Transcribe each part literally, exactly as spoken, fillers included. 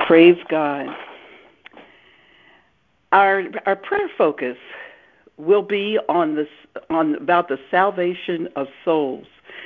Praise God. Our our prayer focus will be on this on about the salvation of souls,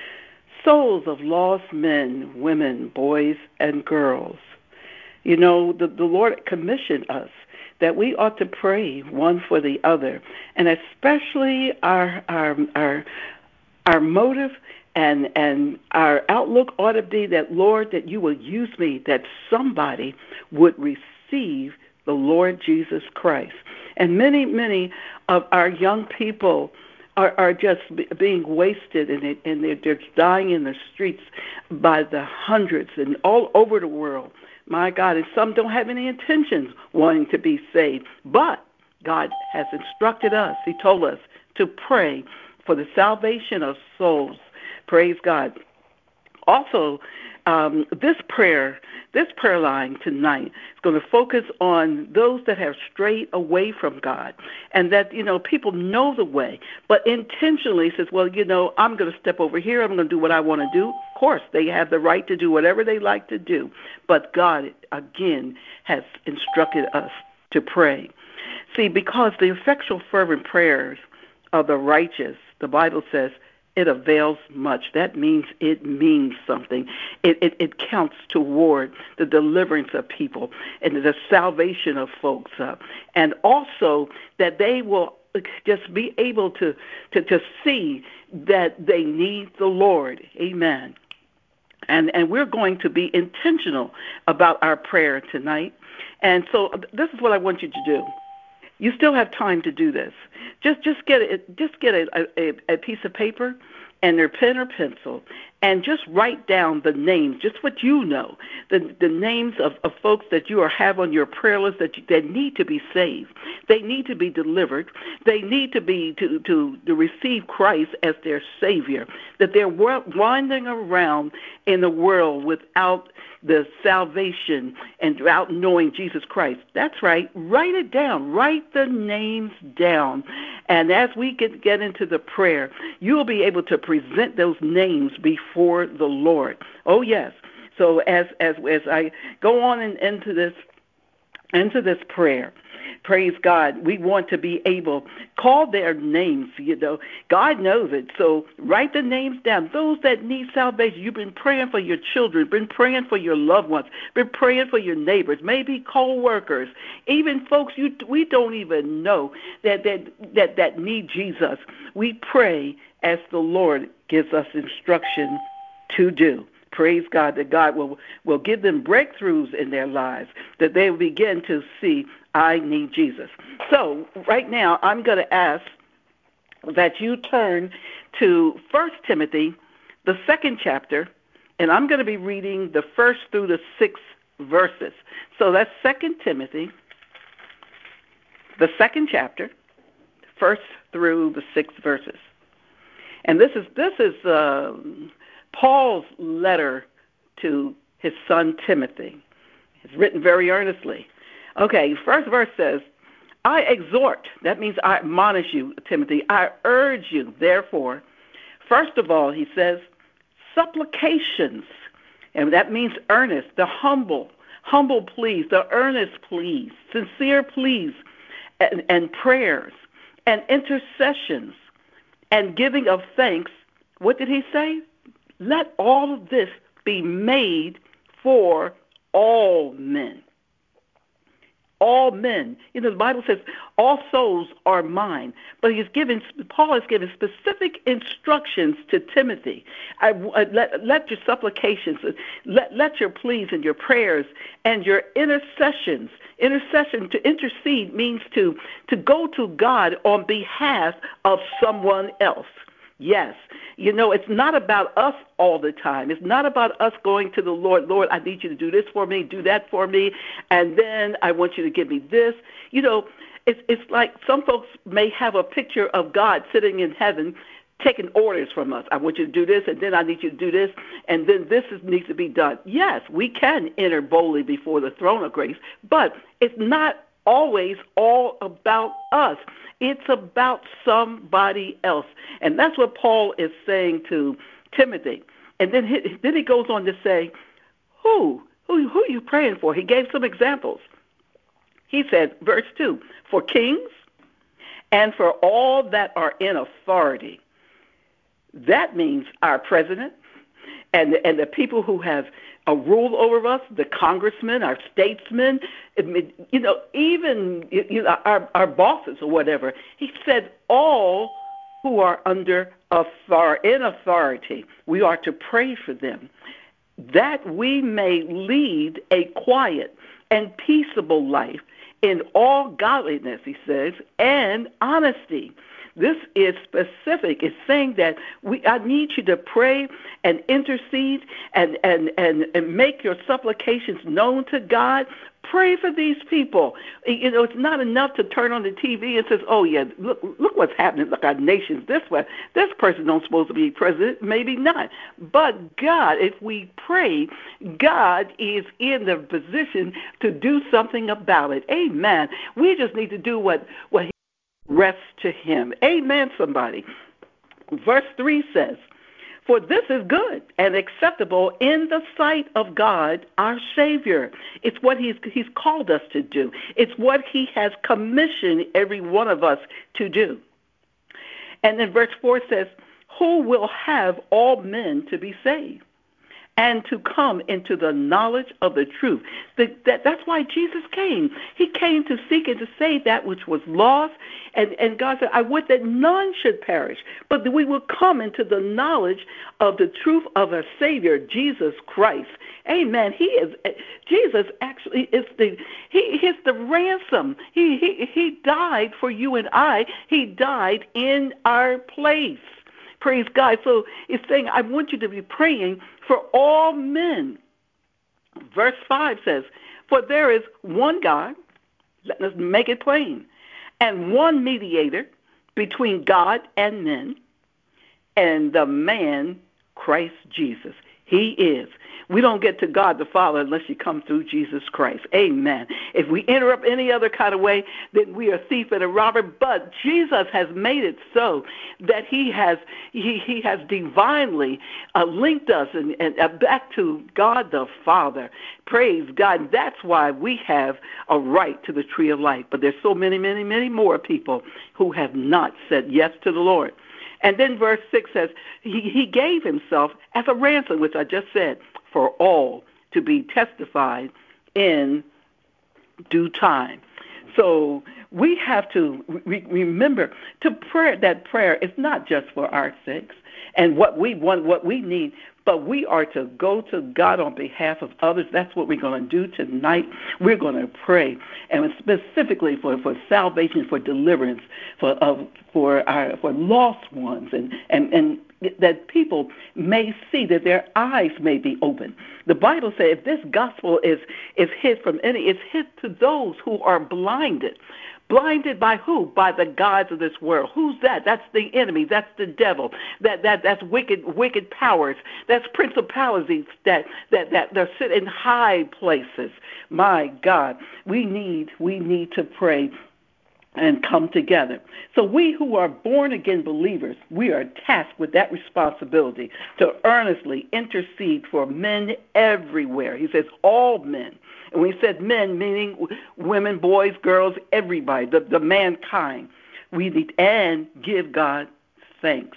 souls of lost men, women, boys, and girls. You know, the, the Lord commissioned us that we ought to pray one for the other, and especially our our our our motive and and our outlook ought to be that, Lord, that you will use me, that somebody would receive the Lord Jesus Christ. And many, many of our young people are, are just being wasted, and, it, and they're, they're dying in the streets by the hundreds and all over the world. My God, and some don't have any intentions wanting to be saved. But God has instructed us, he told us, to pray for the salvation of souls. Praise God. Also, um, this prayer, this prayer line tonight is going to focus on those that have strayed away from God, and that, you know, people know the way, but intentionally says, well, you know, I'm going to step over here. I'm going to do what I want to do. Of course, they have the right to do whatever they like to do, but God, again, has instructed us to pray. See, because the effectual fervent prayers of the righteous, the Bible says, it avails much. That means it means something. It, it, it counts toward the deliverance of people and the salvation of folks. Uh, and also that they will just be able to, to, to see that they need the Lord. Amen. And, and we're going to be intentional about our prayer tonight. And so this is what I want you to do. You still have time to do this. Just just get a, just get a, a, a piece of paper and your pen or pencil, and just write down the names, just what you know, the the names of, of folks that you are have on your prayer list that you, that need to be saved. They need to be delivered. They need to be to to, to receive Christ as their Savior. That they're wandering around in the world without the salvation and without knowing Jesus Christ. That's right. Write it down. Write the names down. And as we get, get into the prayer, you will be able to present those names before the Lord. Oh, yes. So as as as I go on in, into this into this prayer, praise God, we want to be able, call their names, you know. God knows it, so write the names down. Those that need salvation, you've been praying for your children, been praying for your loved ones, been praying for your neighbors, maybe co-workers, even folks you we don't even know that, that, that, that need Jesus. We pray as the Lord gives us instruction to do. Praise God, that God will, will give them breakthroughs in their lives, that they will begin to see, I need Jesus. So right now I'm going to ask that you turn to First Timothy, the second chapter, and I'm going to be reading the first through the sixth verses. So that's Second Timothy, the second chapter, first through the sixth verses. And this is this is uh, Paul's letter to his son Timothy. It's written very earnestly. Okay, first verse says, I exhort, that means I admonish you, Timothy, I urge you, therefore, first of all, he says, supplications, and that means earnest, the humble, humble pleas, the earnest pleas, sincere pleas, and, and prayers, and intercessions, and giving of thanks. What did he say? Let all of this be made for all men. All men. You know, the Bible says all souls are mine. But he's given, Paul has given specific instructions to Timothy. I, I, let, let your supplications, let, let your pleas and your prayers and your intercessions. Intercession, to intercede, means to, to go to God on behalf of someone else. Yes. You know, it's not about us all the time. It's not about us going to the Lord, Lord, I need you to do this for me, do that for me, and then I want you to give me this. You know, it's it's like some folks may have a picture of God sitting in heaven taking orders from us. I want you to do this, and then I need you to do this, and then this is, needs to be done. Yes, we can enter boldly before the throne of grace, but it's not always all about us. It's about somebody else. And that's what Paul is saying to Timothy. And then he, then he goes on to say, who? Who Who, who are you praying for? He gave some examples. He said, verse two, for kings and for all that are in authority. That means our president and, and the people who have a rule over us, the congressmen, our statesmen, you know, even you know, our, our bosses or whatever. He said all who are under authority, in authority, we are to pray for them, that we may lead a quiet and peaceable life in all godliness, he says, and honesty. This is specific. It's saying that we I need you to pray and intercede and, and, and, and make your supplications known to God. Pray for these people. You know, it's not enough to turn on the T V and says, oh, yeah, look look what's happening. Look, our nation's this way. This person don't supposed to be president. Maybe not. But God, if we pray, God is in the position to do something about it. Amen. We just need to do what, what he rests to him. Amen, somebody. Verse three says, for this is good and acceptable in the sight of God, our Savior. It's what he's, he's called us to do. It's what he has commissioned every one of us to do. And then verse four says, who will have all men to be saved and to come into the knowledge of the truth. The, that, that's why Jesus came. He came to seek and to save that which was lost. And, and God said, I would that none should perish, but that we will come into the knowledge of the truth of our Savior, Jesus Christ. Amen. He is, Jesus actually is the, he is the ransom. He, he, he died for you and I. He died in our place. Praise God. So it's saying, I want you to be praying for all men. Verse five says, for there is one God, let us make it plain, and one mediator between God and men, and the man, Christ Jesus. He is. We don't get to God the Father unless you come through Jesus Christ. Amen. If we interrupt any other kind of way, then we are a thief and a robber. But Jesus has made it so that he has he, he has divinely uh, linked us and, and uh, back to God the Father. Praise God. That's why we have a right to the tree of life. But there's so many, many, many more people who have not said yes to the Lord. And then verse six says, he, he gave himself as a ransom, which I just said, for all to be testified in due time. So we have to re- remember to pray. That prayer is not just for our sakes and what we want, what we need, but we are to go to God on behalf of others. That's what we're going to do tonight. We're going to pray, and specifically for, for salvation, for deliverance, for uh, for our for lost ones, and, and, and that people may see, that their eyes may be open. The Bible says if this gospel is, is hid from any, it's hid to those who are blinded. Blinded by who? By the gods of this world. Who's that? That's the enemy. That's the devil. That that that's wicked wicked powers. That's principalities that that that they sit in high places. My God, we need we need to pray and come together. So we who are born-again believers, we are tasked with that responsibility to earnestly intercede for men everywhere. He says all men. And we said men, meaning women, boys, girls, everybody, the, the mankind. We need, and give God thanks.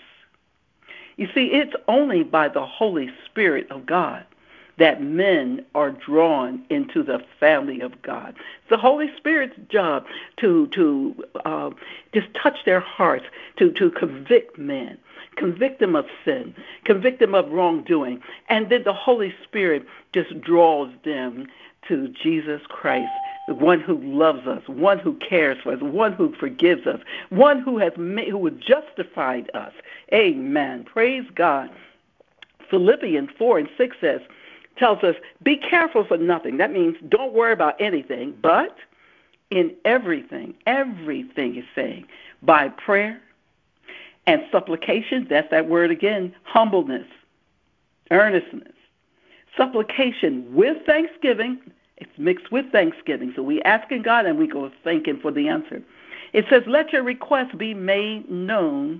You see, it's only by the Holy Spirit of God that men are drawn into the family of God. It's the Holy Spirit's job to to uh, just touch their hearts, to, to convict men, convict them of sin, convict them of wrongdoing, and then the Holy Spirit just draws them to Jesus Christ, the one who loves us, one who cares for us, one who forgives us, one who has made, who has justified us. Amen. Praise God. Philippians four and six says, tells us, be careful for nothing. That means don't worry about anything, but in everything, everything is saying, by prayer and supplication, that's that word again, humbleness, earnestness, supplication with thanksgiving. It's mixed with thanksgiving. So we asking God and we go thanking for the answer. It says, let your requests be made known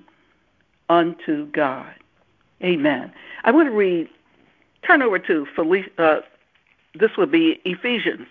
unto God. Amen. I want to read, turn over to Felicia, uh, this would be Ephesians,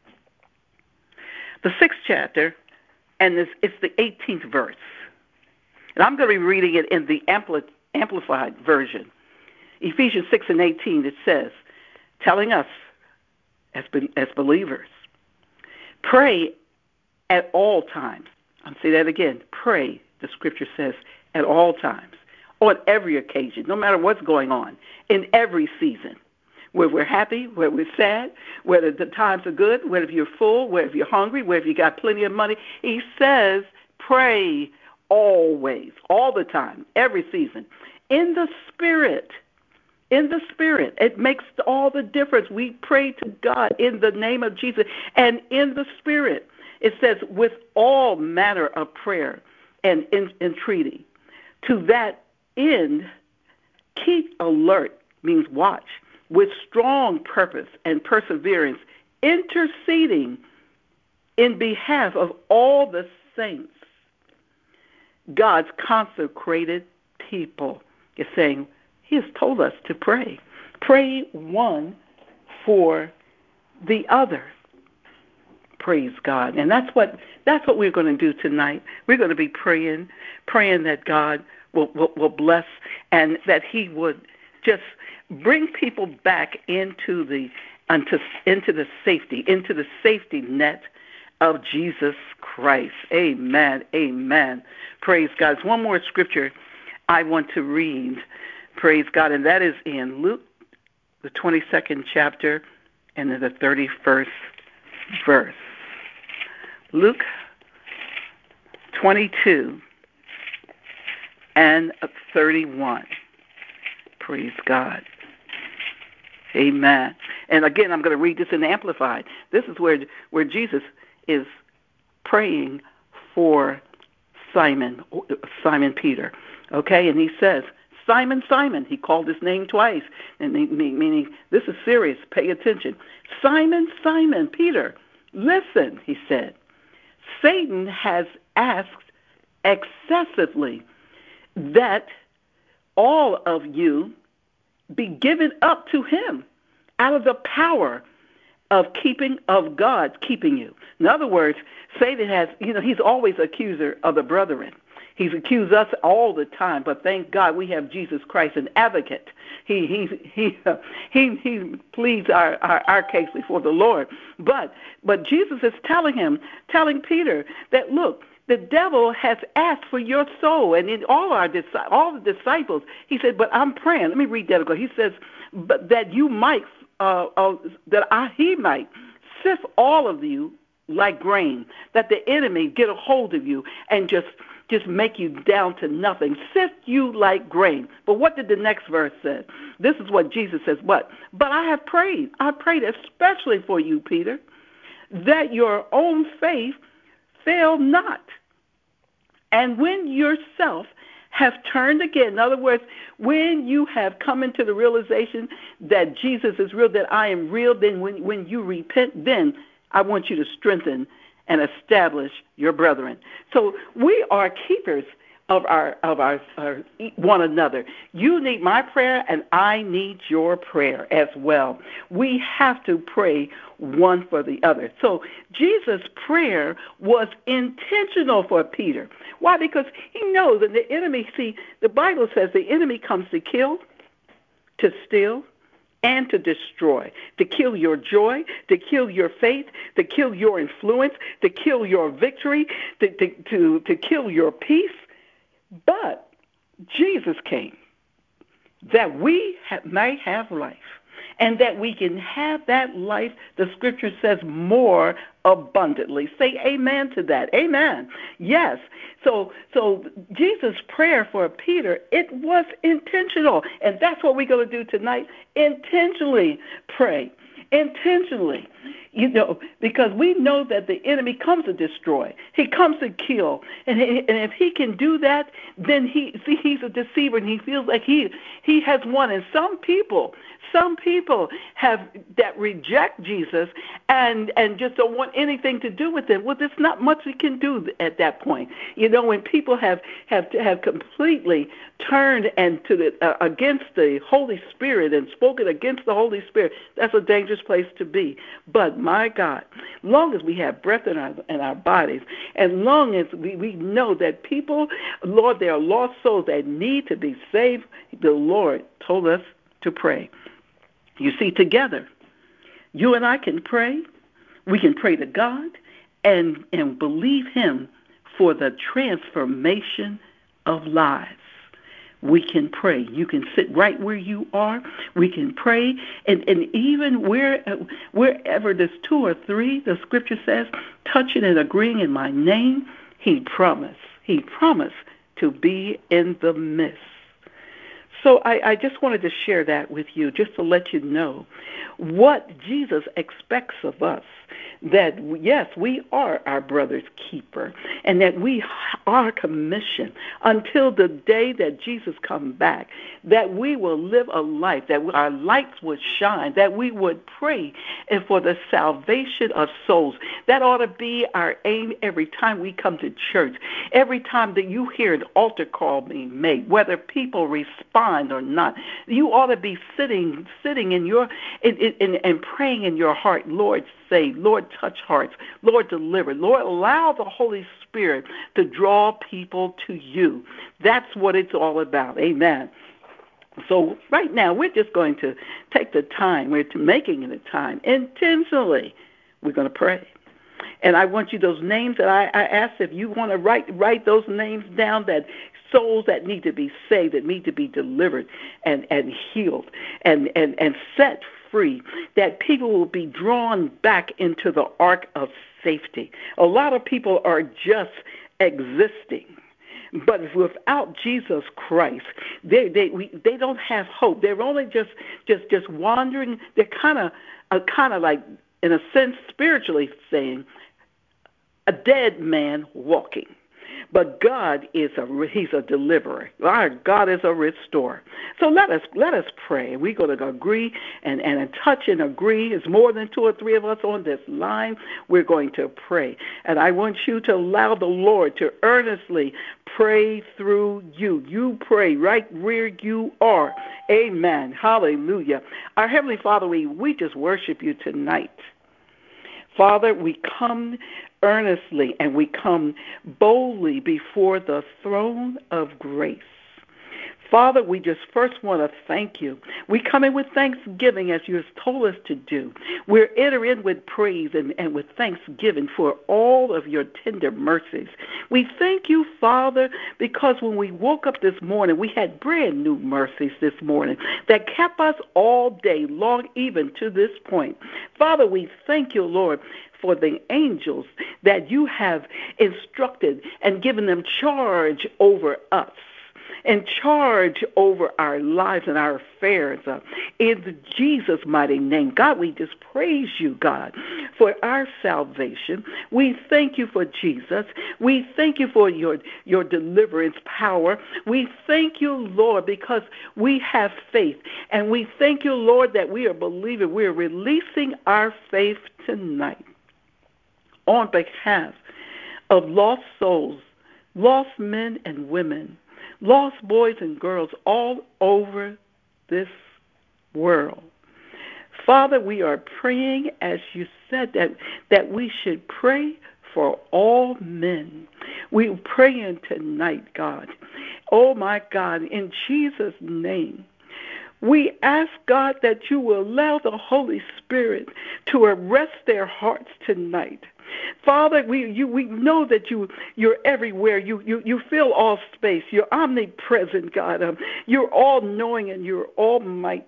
the sixth chapter, and this, it's the eighteenth verse. And I'm going to be reading it in the ampli- amplified version. Ephesians six and eighteen, it says, telling us as, as believers, pray at all times. I'll say that again. Pray, the scripture says, at all times, on every occasion, no matter what's going on, in every season, whether we're happy, whether we're sad, whether the times are good, whether you're full, whether you're hungry, whether you got plenty of money. He says, pray always, all the time, every season, in the Spirit. In the Spirit. It makes all the difference. We pray to God in the name of Jesus and in the Spirit. It says, with all manner of prayer and entreaty. To that end, keep alert, means watch, with strong purpose and perseverance, interceding in behalf of all the saints, God's consecrated people. Is saying, He has told us to pray. Pray one for the other. Praise God. And that's what that's what we're going to do tonight. We're going to be praying, praying that God will, will, will bless and that He would just bring people back into the into, into the safety, into the safety net of Jesus Christ. Amen. Amen. Praise God. There's one more scripture I want to read. Praise God. And that is in Luke, the twenty-second chapter, and the thirty-first verse. Luke twenty-two and thirty-one. Praise God. Amen. And again, I'm going to read this in the Amplified. This is where, where Jesus is praying for Simon, Simon Peter. Okay, and he says, Simon, Simon, he called his name twice, and meaning this is serious, pay attention. Simon, Simon, Peter, listen, he said, Satan has asked excessively that all of you be given up to him out of the power of keeping, of God keeping you. In other words, Satan has, you know, he's always accuser of the brethren. He's accused us all the time, but thank God we have Jesus Christ, an advocate. He he he uh, he he pleads our, our, our case before the Lord. But but Jesus is telling him, telling Peter that look, the devil has asked for your soul, and in all our all the disciples, he said, but I'm praying. Let me read that again. He says, but that you might, uh, uh, that I he might sift all of you like grain, that the enemy get a hold of you and just. Just make you down to nothing. Sift you like grain. But what did the next verse say? This is what Jesus says. What? But I have prayed. I prayed especially for you, Peter, that your own faith fail not. And when yourself have turned again, in other words, when you have come into the realization that Jesus is real, that I am real, then when, when you repent, then I want you to strengthen and establish your brethren. So we are keepers of our of our, our one another. You need my prayer, and I need your prayer as well. We have to pray one for the other. So Jesus' prayer was intentional for Peter. Why? Because he knows that the enemy, see, the Bible says the enemy comes to kill, to steal, and to destroy, to kill your joy, to kill your faith, to kill your influence, to kill your victory, to, to, to, to kill your peace. But Jesus came that we have, may have life, and that we can have that life, the scripture says, more abundantly. Say amen to that. Amen. Yes. So so Jesus' prayer for Peter, it was intentional. And that's what we're going to do tonight. Intentionally pray. Intentionally. You know, because we know that the enemy comes to destroy. He comes to kill. And, he, and if he can do that, then he see he's a deceiver and he feels like he he has won. And some people, some people have that reject Jesus and and just don't want anything to do with him. Well, there's not much we can do at that point. You know, when people have have have completely turned and to the uh, against the Holy Spirit and spoken against the Holy Spirit, that's a dangerous place to be. But my God, long as we have breath in our in our bodies, and long as we, we know that people, Lord, there are lost souls that need to be saved, the Lord told us to pray. You see, together, you and I can pray. We can pray to God and and believe Him for the transformation of lives. We can pray. You can sit right where you are. We can pray. And, and even where, wherever there's two or three, the scripture says, touching and agreeing in my name, He promised. He promised to be in the midst. So I, I just wanted to share that with you, just to let you know what Jesus expects of us, that, yes, we are our brother's keeper, and that we are commissioned until the day that Jesus comes back, that we will live a life, that our lights would shine, that we would pray and for the salvation of souls. That ought to be our aim every time we come to church, every time that you hear an altar call being made, whether people respond or not. You ought to be sitting sitting in your in, in, and praying in your heart, Lord, save, Lord, touch hearts, Lord, deliver, Lord, allow the Holy Spirit to draw people to you. That's what it's all about. Amen. So right now, we're just going to take the time, we're making it a time, intentionally, we're going to pray. And I want you, those names that I, I asked, if you want to write write those names down, that souls that need to be saved, that need to be delivered and, and healed and, and, and set free, that people will be drawn back into the ark of safety. A lot of people are just existing. But without Jesus Christ, they they we, they don't have hope. They're only just just just wandering. They're kind of uh, kind of like, in a sense, spiritually saying, a dead man walking. But God is a He's a deliverer. Our God is a restorer. So let us let us pray. We're going to agree and, and touch and agree. It's more than two or three of us on this line. We're going to pray. And I want you to allow the Lord to earnestly pray through you. You pray right where you are. Amen. Hallelujah. Our Heavenly Father, we, we just worship you tonight. Father, we come earnestly and we come boldly before the throne of grace. Father, we just first want to thank you. We come in with thanksgiving as you have told us to do. We're entering with praise and, and with thanksgiving for all of your tender mercies. We thank you, Father, because when we woke up this morning, we had brand new mercies this morning that kept us all day long, even to this point. Father, we thank you, Lord, for the angels that you have instructed and given them charge over us, and charge over our lives and our affairs. Uh, in Jesus' mighty name, God, we just praise you, God, for our salvation. We thank you for Jesus. We thank you for your, your deliverance power. We thank you, Lord, because we have faith. And we thank you, Lord, that we are believing. We are releasing our faith tonight on behalf of lost souls, lost men and women, lost boys and girls all over this world. Father, we are praying, as you said, that, that we should pray for all men. We're praying tonight, God. Oh, my God, in Jesus' name, we ask, God, that you will allow the Holy Spirit to arrest their hearts tonight. Father, we you we know that you you're everywhere. You you you fill all space. You're omnipresent, God. Um, you're all knowing and you're almighty.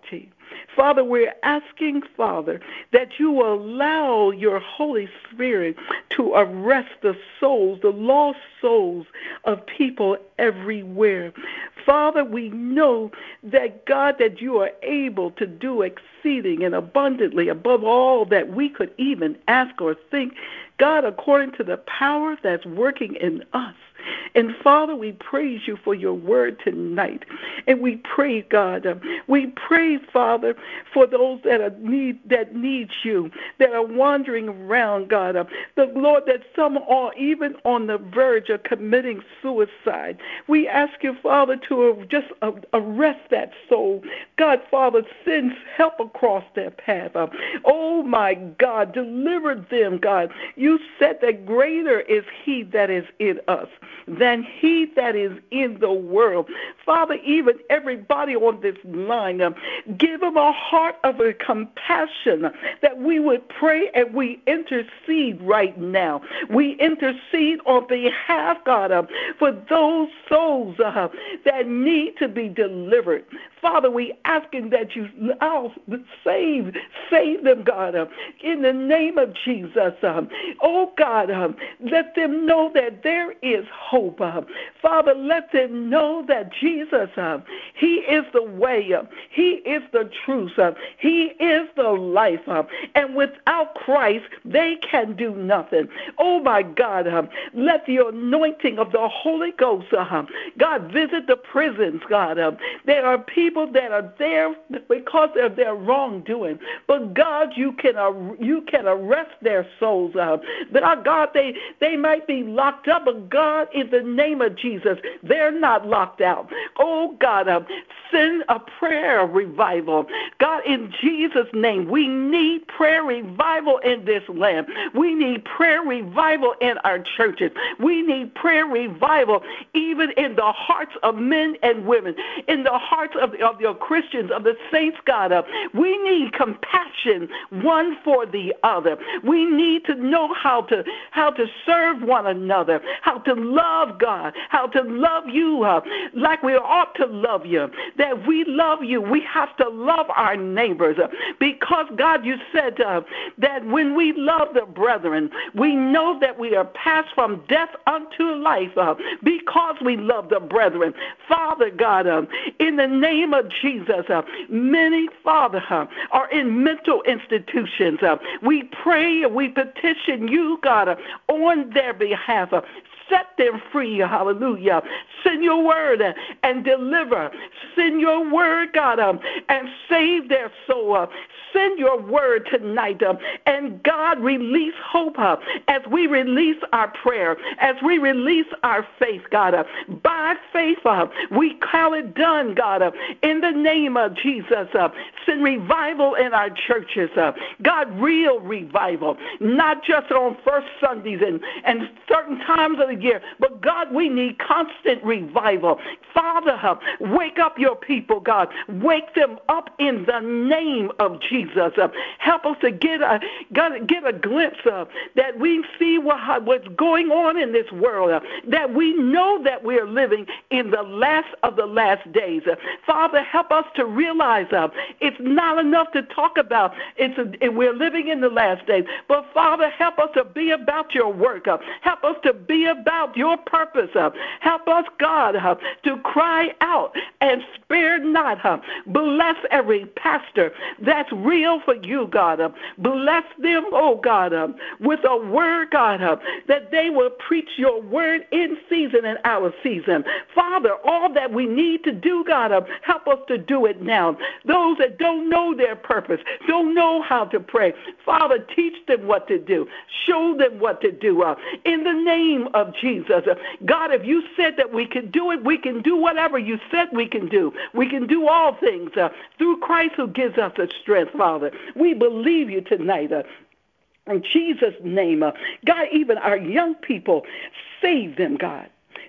Father, we're asking, Father, that you will allow your Holy Spirit to arrest the souls, the lost souls of people everywhere. Father, we know that, God, that you are able to do exceeding and abundantly above all that we could even ask or think, God, according to the power that's working in us. And Father, we praise you for your word tonight. And we pray, God, uh, we pray, Father, for those that are need that need you, that are wandering around, God. Uh, the Lord, that some are even on the verge of committing suicide. We ask you, Father, to uh, just uh, arrest that soul. God, Father, send help across their path. Uh, oh, my God, deliver them, God. You said that greater is he that is in us than he that is in the world. Father, even everybody on this line, um, give them a heart of a compassion that we would pray and we intercede right now. We intercede on behalf, God, uh, for those souls uh, that need to be delivered. Father, we asking that you oh, save, save them, God, uh, in the name of Jesus. Um, oh, God, um, let them know that there is hope. Uh, Father, let them know that Jesus, uh, he is the way. Uh, he is the truth. Uh, he is the life. Uh, and without Christ, they can do nothing. Oh, my God, uh, let the anointing of the Holy Ghost, uh, God, visit the prisons, God. Uh, there are people that are there because of their wrongdoing. But God, you can uh, you can arrest their souls. Uh, but God, they they might be locked up, but God, in the name of Jesus, they're not locked out. Oh God, uh, send a prayer revival. God, in Jesus' name, we need prayer revival in this land. We need prayer revival in our churches. We need prayer revival even in the hearts of men and women, in the hearts of, of your Christians, of the saints, God. Uh, we need compassion one for the other. We need to know how to how to serve one another, how to love God, how to love you uh, like we ought to love you. That we love you, we have to love our neighbors uh, because, God, you said uh, that when we love the brethren, we know that we are passed from death unto life uh, because we love the brethren. Father God, uh, in the name of Jesus, uh, many, Father, uh, are in mental institutions. Uh, we pray and we petition you, God, uh, on their behalf. Uh, Set them free, hallelujah. Send your word uh, and deliver. Send your word, God, um, and save their soul. Uh, send your word tonight. Um, and God, release hope uh, as we release our prayer, as we release our faith, God. Uh, by faith, uh, we call it done, God. Uh, in the name of Jesus, uh, send revival in our churches. Uh, God, real revival, not just on first Sundays and, and certain times of the year, but God, we need constant revival. Father, uh, wake up your people, God. Wake them up in the name of Jesus. Uh, help us to get a God, get a glimpse of that we see what, what's going on in this world, uh, that we know that we are living in the last of the last days. Uh, Father, help us to realize uh, it's not enough to talk about it's a, we're living in the last days, but Father, help us to be about your work. Uh, help us to be about your purpose. Uh, help us, God, uh, to cry out and spare not. Uh, bless every pastor that's real for you, God. Uh, bless them, oh God, uh, with a word, God, uh, that they will preach your word in season and out of season. Father, all that we need to do, God, uh, help us to do it now. Those that don't know their purpose, don't know how to pray, Father, teach them what to do. Show them what to do. Uh, in the name of Jesus. Uh, God, if you said that we can do it, we can do whatever you said we can do. We can do all things uh, through Christ who gives us the strength, Father. We believe you tonight. Uh, in Jesus' name, uh, God, even our young people, save them, God.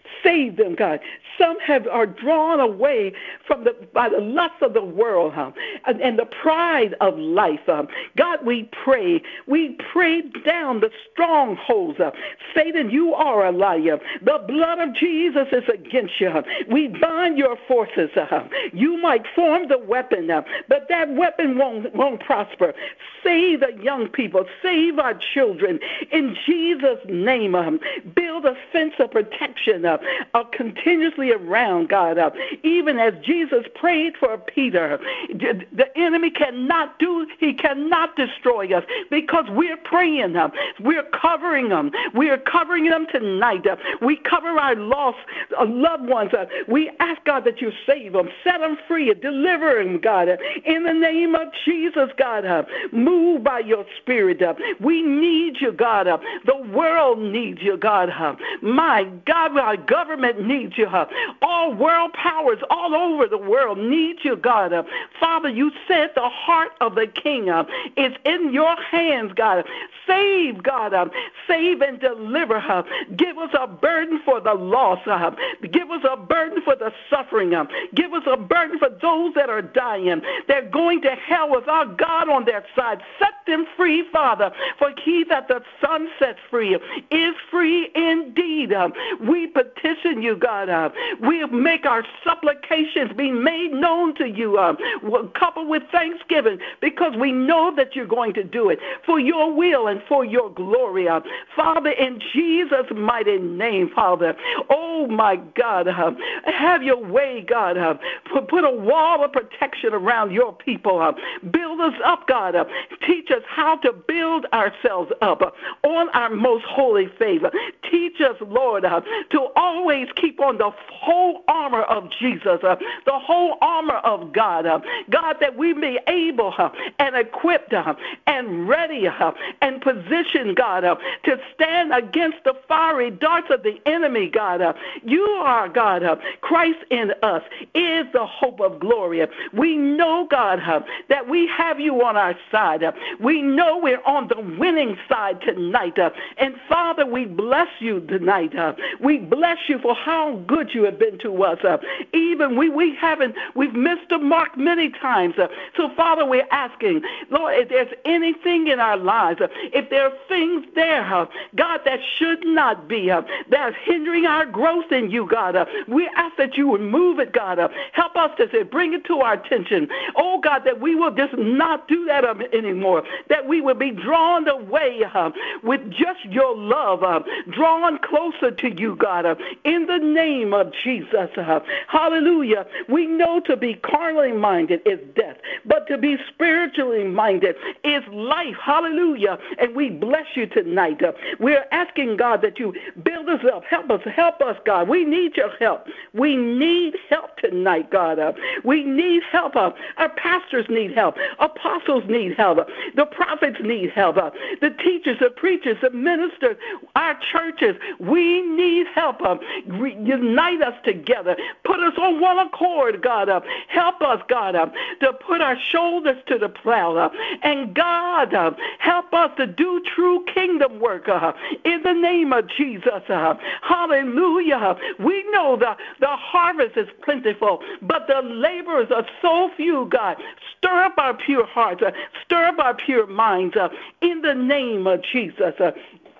Save them, God. Some have are drawn away from the by the lust of the world, huh? and, and the pride of life. Um, God, we pray. We pray down the strongholds. Uh, Satan, you are a liar. The blood of Jesus is against you. We bind your forces. Uh, you might form the weapon, uh, but that weapon won't, won't prosper. Save the young people. Save our children. In Jesus' name, um, build a fence of protection uh, uh, continuously around, God. Uh, even as Jesus prayed for Peter, the enemy cannot do, he cannot destroy us because we're praying. Uh, we're covering them. We're covering them tonight. Uh, we cover our lost uh, loved ones. Uh, we ask, God, that you save them, set them free, deliver them, God. Uh, in the name of Jesus, God, uh, move by your spirit. Uh, we need you, God. Uh, the world needs you, God. Uh, my God, our government needs you. Uh, all world powers all over the world need you, God. Uh, Father, you said the heart of the king uh, is in your hands, God. Save, God. Uh, save and deliver her. Uh, give us a burden for the lost. Uh, give us a burden for the suffering. Uh, give us a burden for those that are dying. They're going to hell without God on their side. Set them free, Father, for he that the Son sets free is free indeed. Uh, we petition you, God. Uh, we make our supplications be made known to you, uh, coupled with thanksgiving, because we know that you're going to do it for your will and for your glory. Uh, Father, in Jesus' mighty name, Father, oh my God, uh, have your way, God. Uh, put, put a wall of protection around your people. Uh, build us up, God. Uh, teach us how to build ourselves up uh, on our most holy faith. Uh, teach us, Lord, uh, to always keep on the whole armor of Jesus, uh, the whole armor of God. Uh, God, that we be able uh, and equipped uh, and ready uh, and positioned, God, uh, to stand against the fiery darts of the enemy, God. Uh, you are, God, uh, Christ in us is the hope of glory. We know, God, uh, that we have you on our side. Uh, we know we're on the winning side tonight. Uh, and Father, we bless you tonight. Uh, we bless you for how good you have been to us. Uh, even we, we haven't, we've missed the mark many times. Uh, so Father, we're asking, Lord, if there's anything in our lives, uh, if there are things there, uh, God, that should not be, uh, that's hindering our growth in you, God, uh, we ask that you would move it, God. Uh, help us to say, bring it to our attention. Oh, God, that we will just not do that um, anymore, that we will be drawn away uh, with just your love, uh, drawn closer to you, God, uh, in the name of Jesus. Uh, hallelujah. We know to be carnally minded is death, but to be spiritually minded is life. Hallelujah. And we bless you tonight. Uh, we're asking, God, that you build us up. Help us. Help us, God. We need your help. We need help tonight, God. Uh, we need help. Uh, our pastors need help. Apostles need help. Uh, the prophets need help. Uh, the teachers, the preachers, the ministers, our churches, we need help. Uh, re- unite us together. Put us on one accord, God. Uh, help us, God, uh, to put our shoulders to the plow. Uh, and God, uh, help us to do true kingdom work uh, in the name of Jesus. Uh, hallelujah. We know the, the harvest is plentiful, but the laborers are so few, God. Stir up our pure hearts. Uh, stir up our pure minds uh, in the name of Jesus. Uh,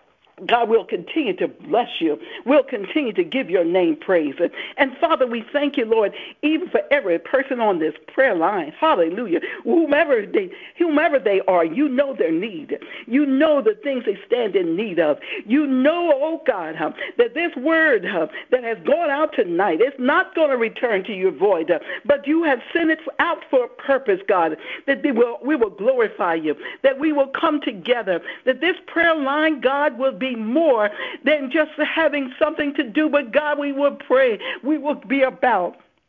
God, we'll continue to bless you. We'll continue to give your name praise. And Father, we thank you, Lord, even for every person on this prayer line. Hallelujah. Whomever they, whomever they are, you know their need. You know the things they stand in need of. You know, oh God, huh, that this word huh, that has gone out tonight is not going to return to you void, uh, but you have sent it out for a purpose, God, that we will, we will glorify you, that we will come together, that this prayer line, God, will be more than just having something to do, but God, we will pray. We will be about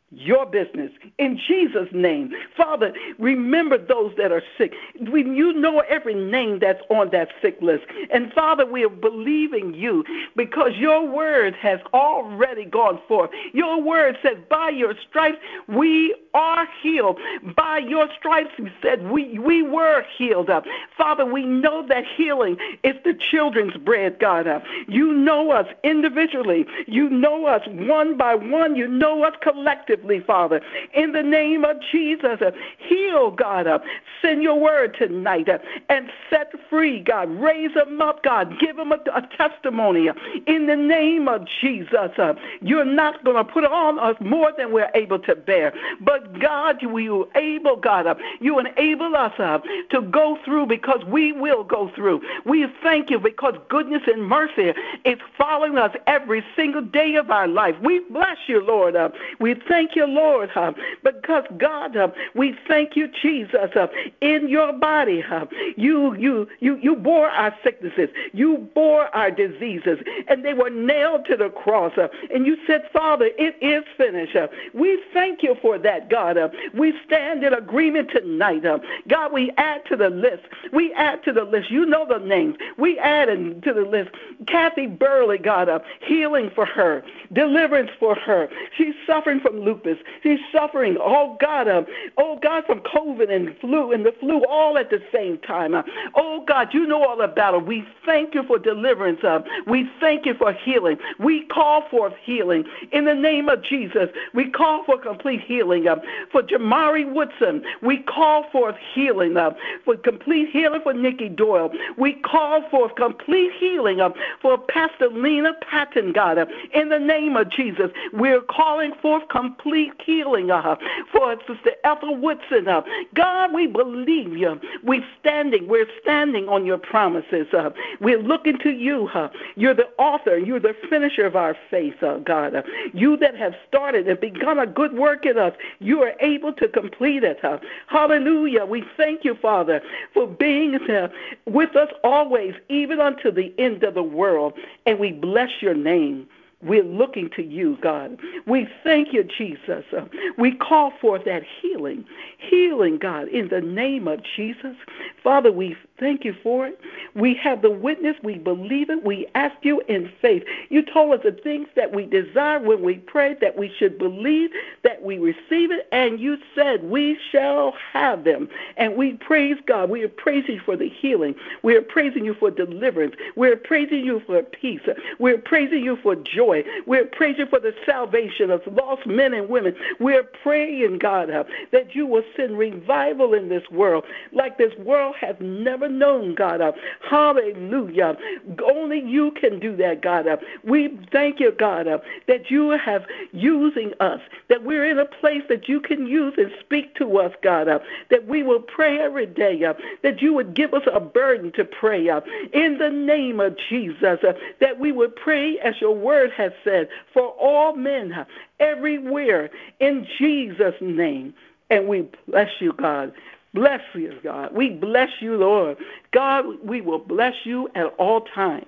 your business in Jesus' name. Father, remember those that are sick. We, you know every name that's on that sick list. And Father, we are believing you because your word has already gone forth. Your word says, by your stripes we are healed. By your stripes, you said, we, we were healed. Uh, Father, we know that healing is the children's bread, God. Uh, you know us individually. You know us one by one. You know us collectively. Father, in the name of Jesus, uh, heal, God. Uh, send your word tonight uh, and set free, God. Raise them up, God. Give them a, a testimony. Uh, in the name of Jesus, uh, you're not going to put on us more than we're able to bear. But, God, you are able, God. Uh, you enable us uh, to go through because we will go through. We thank you because goodness and mercy is following us every single day of our life. We bless you, Lord. Uh, we thank you, Lord, uh, because God, uh, we thank you, Jesus, uh, in your body, uh, you, you, you, you bore our sicknesses, you bore our diseases, and they were nailed to the cross. Uh, and you said, Father, it is finished. Uh, we thank you for that, God. Uh, we stand in agreement tonight. Uh, God, we add to the list. We add to the list. You know the names. We add to the list. Kathy Burley, God, uh, healing for her, deliverance for her. She's suffering from lupus. She's suffering, oh God, uh, oh God, from COVID and flu and the flu all at the same time. Uh, oh God, you know all about it. We thank you for deliverance. Uh, we thank you for healing. We call forth healing in the name of Jesus. We call for complete healing. Uh, for Jamari Woodson, we call forth healing. Uh, for complete healing for Nikki Doyle. We call forth complete healing uh, for Pastor Lena Patton, God. Uh, in the name of Jesus, we're calling forth complete healing uh, for Sister Ethel Woodson. Uh, God, we believe you. We're standing. We're standing on your promises. Uh, we're looking to you. Uh, you're the author. You're the finisher of our faith, uh, God. Uh, you that have started and begun a good work in us, you are able to complete it. Uh, hallelujah. We thank you, Father, for being uh, with us always, even unto the end of the world. And we bless your name. We're looking to you, God. We thank you, Jesus. Uh, we call forth that healing, healing, God, in the name of Jesus. Father, we thank you for it. We have the witness. We believe it. We ask you in faith. You told us the things that we desire when we pray, that we should believe, that we receive it, and you said we shall have them. And we praise God. We are praising you for the healing. We are praising you for deliverance. We are praising you for peace. We are praising you for joy. We're praising for the salvation of lost men and women. We're praying, God, uh, that you will send revival in this world like this world has never known, God. Uh, hallelujah. Only you can do that, God. Uh, we thank you, God, uh, that you have using us, that we're in a place that you can use and speak to us, God, uh, that we will pray every day, uh, that you would give us a burden to pray uh, in the name of Jesus, uh, that we would pray as your word has said, for all men everywhere in Jesus' name. And we bless you, God. Bless you, God. We bless you, Lord. God, we will bless you at all times.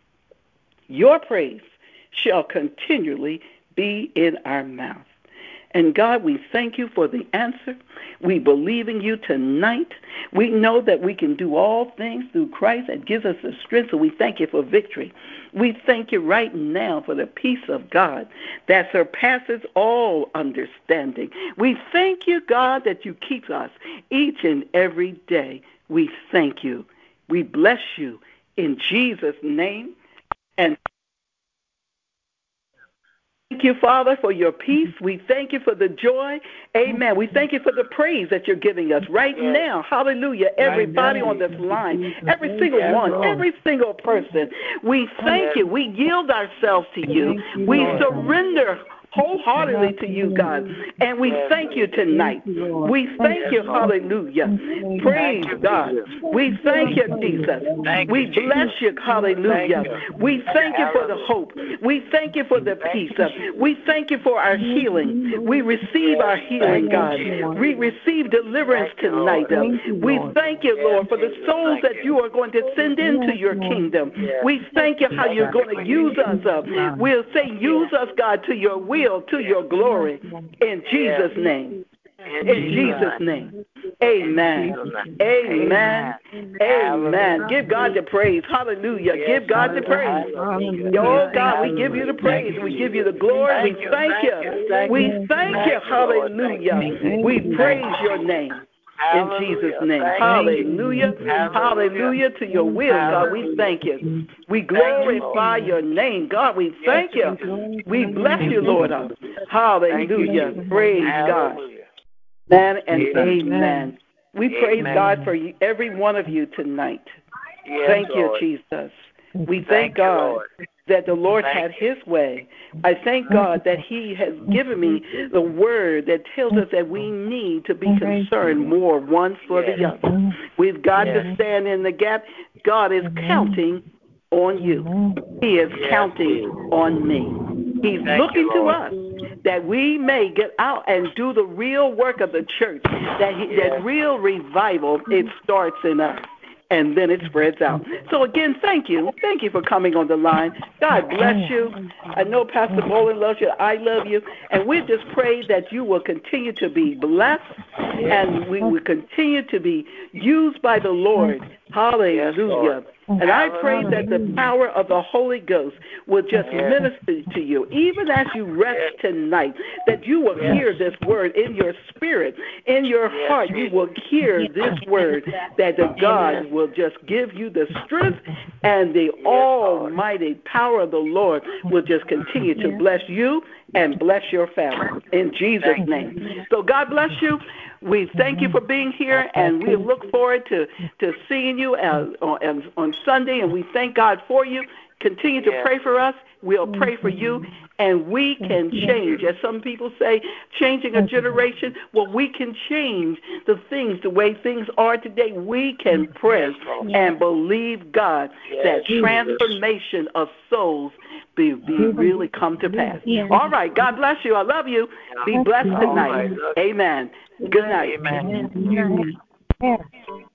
Your praise shall continually be in our mouth. And God, we thank you for the answer. We believe in you tonight. We know that we can do all things through Christ that gives us the strength, so we thank you for victory. We thank you right now for the peace of God that surpasses all understanding. We thank you, God, that you keep us each and every day. We thank you. We bless you in Jesus' name. And thank you, Father, for your peace. We thank you for the joy. Amen. We thank you for the praise that you're giving us right yes. now. Hallelujah. Everybody right on this line, every single yes, one, Lord. every single person. We thank yes. you. We yield ourselves to you. you we Lord. surrender wholeheartedly to you, God. And we yes. thank you tonight. We thank you, hallelujah. Praise God. We thank you, Jesus. We bless you, hallelujah. We thank you for the hope. We thank you for the peace. We thank you for our healing. We receive our healing, God. We receive deliverance tonight. We thank you, Lord, for the souls that you are going to send into your kingdom. We thank you how you're going to use us. We'll say, use us, God, to your will. healed to your glory. In Jesus' name. In Jesus' name. Amen. Amen. Amen. Give God the praise. Hallelujah. Give God the praise. Oh, God, we give you the praise. We give you the glory. We thank you. We thank you. Hallelujah. We praise your name. In Jesus' name. Hallelujah. Hallelujah to your will, God. We thank you. We glorify your name, God. We thank you. We bless you, Lord. Hallelujah. Praise God. Amen and amen. We praise God for you, every one of you tonight. Thank you, Jesus. We thank God that the Lord had his way. I thank God that he has given me the word that tells us that we need to be concerned more one for the other. We've got to stand in the gap. God is counting on you. He is counting on me. He's looking to us that we may get out and do the real work of the church, that, he, that real revival, it starts in us. And then it spreads out. So, again, thank you. Thank you for coming on the line. God bless you. I know Pastor Boland loves you. I love you. And we just pray that you will continue to be blessed and we will continue to be used by the Lord. Hallelujah. And I pray that the power of the Holy Ghost will just minister to you, even as you rest tonight, that you will hear this word in your spirit, in your heart. You will hear this word, that the God will just give you the strength, and the almighty power of the Lord will just continue to bless you and bless your family in Jesus' name. So God bless you. We thank you for being here, and we look forward to, to seeing you uh, on, on Sunday, and we thank God for you. Continue to pray for us. We'll pray for you, and we can change. As some people say, changing a generation, well, we can change the things, the way things are today. We can pray and believe God that transformation of souls be, be really come to pass. All right. God bless you. I love you. Be blessed tonight. Amen. Good night. Amen.